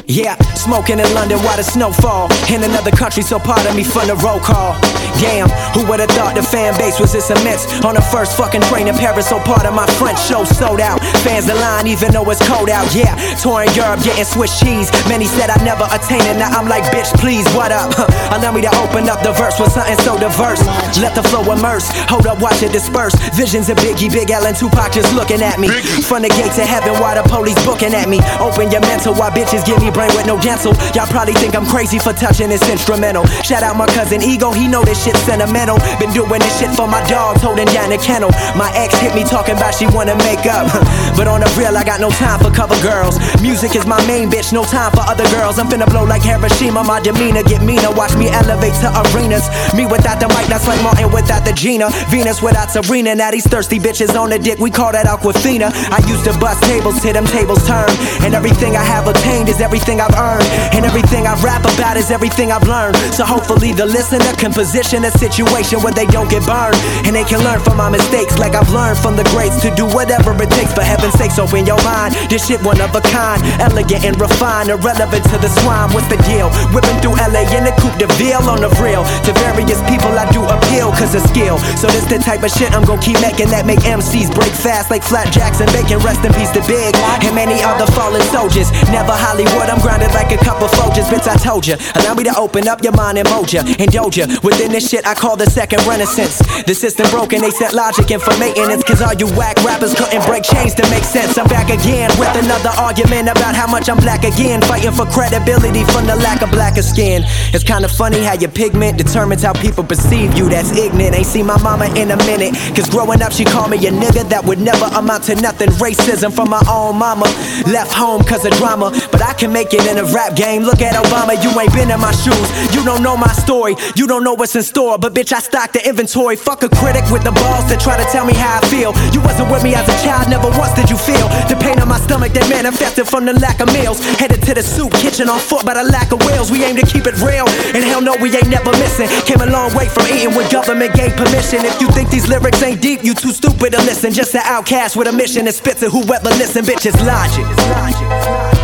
Yeah, smoking in London while the snow fall. In another country, so pardon me from the roll call. Damn, who would've thought the fan base was this immense? On the first fucking train in Paris, so part of my French show sold out. Fans the line even though it's cold out. Yeah, touring Europe, getting Swiss cheese. Many said I'd never attain it, now I'm like, bitch, please, what up? Allow me to open up the verse with something so diverse. Let the flow immerse, hold up, watch it disperse. Visions of Biggie, Big L, and Tupac just looking at me. From the gates of heaven while the police booking at me. Open your mental while bitches give me brain with no gentle. Y'all probably think I'm crazy for touching this instrumental. Shout out my cousin Ego, he know this shit sentimental. Been doing this shit for my dogs, holding down the kennel. My ex hit me talking about she wanna make up. But on the real, I got no time for cover girls. Music is my main bitch, no time for other girls. I'm finna blow like Hiroshima, my demeanor get meaner. Watch me elevate to arenas. Me without the mic, that's like Martin without the Gina. Venus without Serena, now these thirsty bitches on the dick, we call that Aquafina. I used to bust tables till them tables turn. And everything I have obtained is everything I've earned. And everything I rap about is everything I've learned. So hopefully the listener can position a situation where they don't get burned. And they can learn from my mistakes like I've learned from the greats. To do whatever it takes, for heaven's sakes, open your mind. This shit one of a kind, elegant and refined, irrelevant to the swine. What's the deal? Whipping through LA in the coupe de ville on the real. To various people I do appeal cause of skill. So this the type of shit I'm gon' keep making that make MCs break fast like flapjacks and bacon. Rest in peace to Big and many other fallen soldiers. Never Hollywood, I'm grounded like a couple Folgers. Bitch, I told ya, allow me to open up your mind and mold ya, indulge ya within this shit I call the second renaissance. The system broken, they set logic in for maintenance. Cause all you whack rappers couldn't break chains to make sense. I'm back again with another argument about how much I'm black again. Fighting for credibility from the lack of blacker skin. It's kinda funny how your pigment determines how people perceive you. That's ignorant, ain't seen my mama in a minute. Cause growing up she called me a nigga that would never amount to nothing. Racism from my own mama. Left home cause of drama, but I can make it in a rap game. Look at Obama, you ain't been in my shoes. You don't know my story, you don't know what's in store. But bitch, I stock the inventory. Fuck a critic with the balls to try to tell me how I feel. You wasn't with me as a child, never once did you feel the pain on my stomach that manifested from the lack of meals. Headed to the soup kitchen on foot by the lack of wheels. We aim to keep it real, and hell no, we ain't never missing. Came a long way from eating when government gave permission. If you think these lyrics ain't deep, you too stupid to listen. Just an outcast with a mission that spits at whoever listen. Bitch, it's logic.